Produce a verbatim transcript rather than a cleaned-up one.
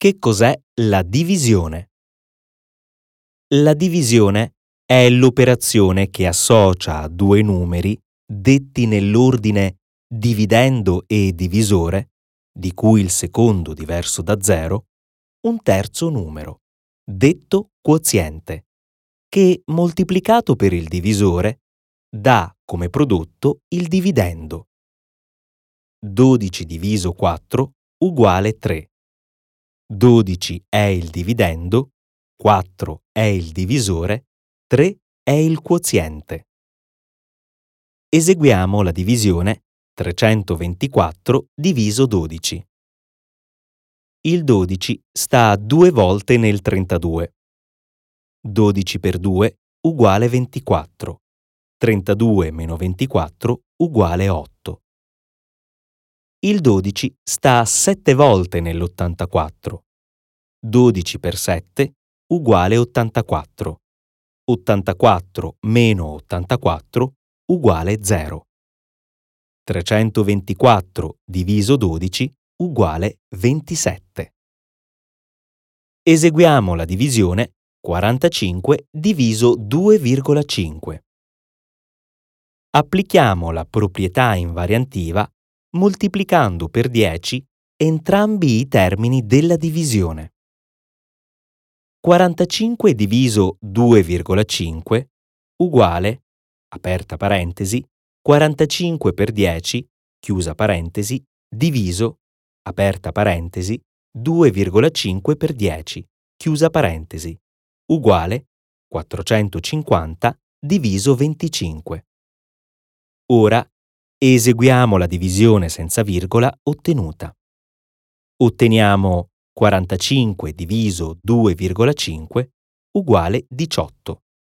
Che cos'è la divisione? La divisione è l'operazione che associa a due numeri detti nell'ordine dividendo e divisore, di cui il secondo diverso da zero, un terzo numero, detto quoziente, che moltiplicato per il divisore dà come prodotto il dividendo. dodici diviso quattro uguale tre. dodici è il dividendo, quattro è il divisore, tre è il quoziente. Eseguiamo la divisione trecentoventiquattro diviso dodici. Il dodici sta due volte nel trentadue. dodici per due uguale ventiquattro. trentadue meno ventiquattro uguale otto. Il dodici sta sette volte nell'ottantaquattro. dodici per sette uguale ottantaquattro. ottantaquattro meno ottantaquattro uguale zero. trecentoventiquattro diviso dodici uguale ventisette. Eseguiamo la divisione quarantacinque diviso due virgola cinque. Applichiamo la proprietà invariantiva moltiplicando per dieci entrambi i termini della divisione. quarantacinque diviso due virgola cinque uguale, aperta parentesi, quarantacinque per dieci, chiusa parentesi, diviso, aperta parentesi, due virgola cinque per dieci, chiusa parentesi, uguale quattrocentocinquanta diviso venticinque. Ora eseguiamo la divisione senza virgola ottenuta. Otteniamo quarantacinque diviso due virgola cinque uguale diciotto.